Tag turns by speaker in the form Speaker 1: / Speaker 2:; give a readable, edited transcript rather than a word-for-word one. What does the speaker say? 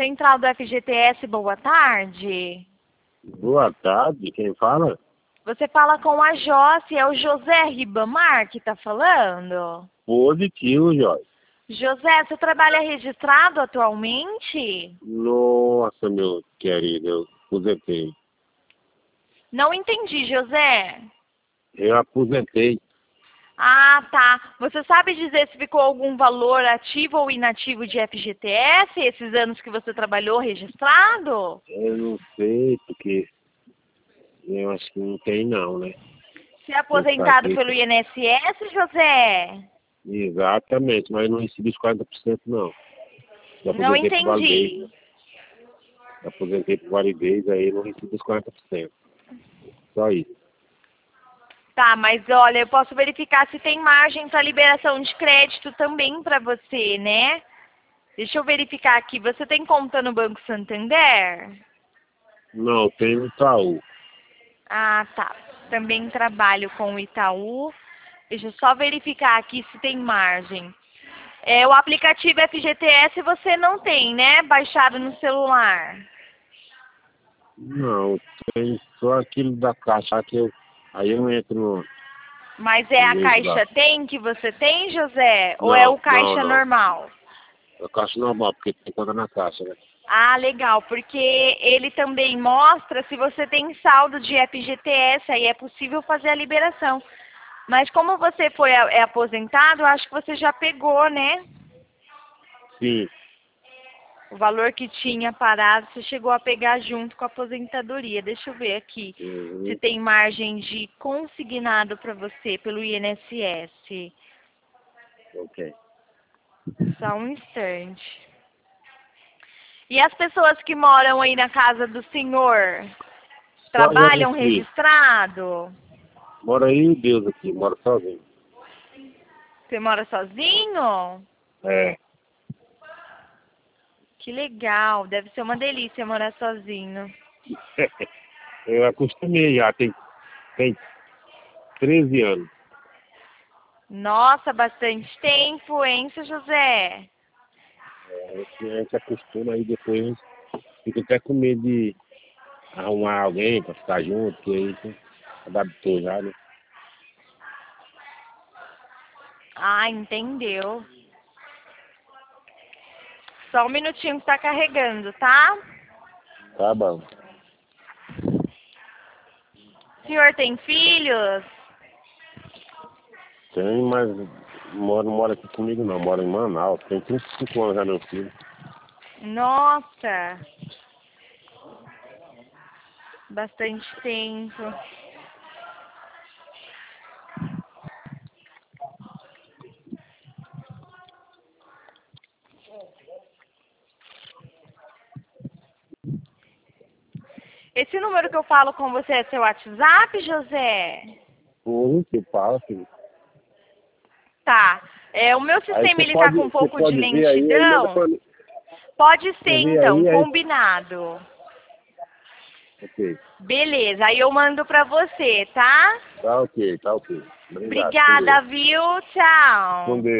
Speaker 1: Central do FGTS, boa tarde.
Speaker 2: Boa tarde, quem fala?
Speaker 1: Você fala com a Josi, é o José Ribamar que tá falando?
Speaker 2: Positivo, Jorge.
Speaker 1: José, você trabalha registrado atualmente?
Speaker 2: Nossa, meu querido, eu aposentei.
Speaker 1: Não entendi, José.
Speaker 2: Eu aposentei.
Speaker 1: Ah, tá. Você sabe dizer se ficou algum valor ativo ou inativo de FGTS esses anos que você trabalhou registrado?
Speaker 2: Eu não sei, porque eu acho que não tem não, né?
Speaker 1: Você é
Speaker 2: Eu
Speaker 1: aposentado
Speaker 2: paguei.
Speaker 1: pelo INSS, José?
Speaker 2: Exatamente, mas não recebi os 40% não. Eu
Speaker 1: Não
Speaker 2: aposentei por validez,
Speaker 1: entendi.
Speaker 2: né? Eu aposentei por validez, aí não recebi os 40%. Só isso.
Speaker 1: Tá, mas olha, eu posso verificar se tem margem para liberação de crédito também para você, né? Deixa eu verificar aqui. Você tem conta no Banco Santander?
Speaker 2: Não, tem no Itaú.
Speaker 1: Ah, tá. Também trabalho com o Itaú. Deixa eu só verificar aqui se tem margem. O aplicativo FGTS você não tem, né? Baixado no celular.
Speaker 2: Não, tem só aquilo da caixa que eu. Aí eu entro no.
Speaker 1: Mas é a
Speaker 2: Vejo lá.
Speaker 1: Caixa Tem que você tem, José? Ou é o
Speaker 2: Não, não,
Speaker 1: Caixa
Speaker 2: não.
Speaker 1: normal?
Speaker 2: É caixa normal, porque tem conta na caixa, né?
Speaker 1: Ah, legal, porque ele também mostra se você tem saldo de FGTS, aí é possível fazer a liberação. Mas como você é aposentado, eu acho que você já pegou, né?
Speaker 2: Sim.
Speaker 1: O valor que tinha parado, você chegou a pegar junto com a aposentadoria. Deixa eu ver aqui se
Speaker 2: Uhum.
Speaker 1: tem margem de consignado para você pelo INSS.
Speaker 2: Ok.
Speaker 1: Só um instante. E as pessoas que moram aí na casa do senhor,
Speaker 2: Só
Speaker 1: trabalham
Speaker 2: Jesus Cristo.
Speaker 1: registrado?
Speaker 2: Mora aí Deus aqui, mora sozinho.
Speaker 1: Você mora sozinho?
Speaker 2: É.
Speaker 1: Que legal, deve ser uma delícia morar sozinho.
Speaker 2: Eu acostumei já, tem 13 anos.
Speaker 1: Nossa, bastante tempo, hein, seu José?
Speaker 2: A gente acostuma aí depois fica até com medo de arrumar alguém pra ficar junto, porque aí você adaptou já, né?
Speaker 1: Ah, entendeu. Só um minutinho que tá carregando, tá?
Speaker 2: Tá bom.
Speaker 1: O senhor tem filhos?
Speaker 2: Tem, mas não mora aqui comigo não, mora em Manaus. Tem 35 anos já meu filho.
Speaker 1: Nossa, bastante tempo. Esse número que eu falo com você é seu WhatsApp, José?
Speaker 2: Sim, que fala, filho.
Speaker 1: Tá. O meu
Speaker 2: Aí
Speaker 1: sistema ele tá com um
Speaker 2: você
Speaker 1: pouco de
Speaker 2: pode ver aí manda
Speaker 1: lentidão.
Speaker 2: pra mim.
Speaker 1: Pode ser
Speaker 2: Você vê
Speaker 1: então,
Speaker 2: aí.
Speaker 1: combinado.
Speaker 2: Ok.
Speaker 1: Beleza, aí eu mando pra você, tá?
Speaker 2: Tá ok, tá ok. Obrigado. Com
Speaker 1: Obrigada,
Speaker 2: Deus.
Speaker 1: viu?
Speaker 2: Com
Speaker 1: Tchau.
Speaker 2: Deus.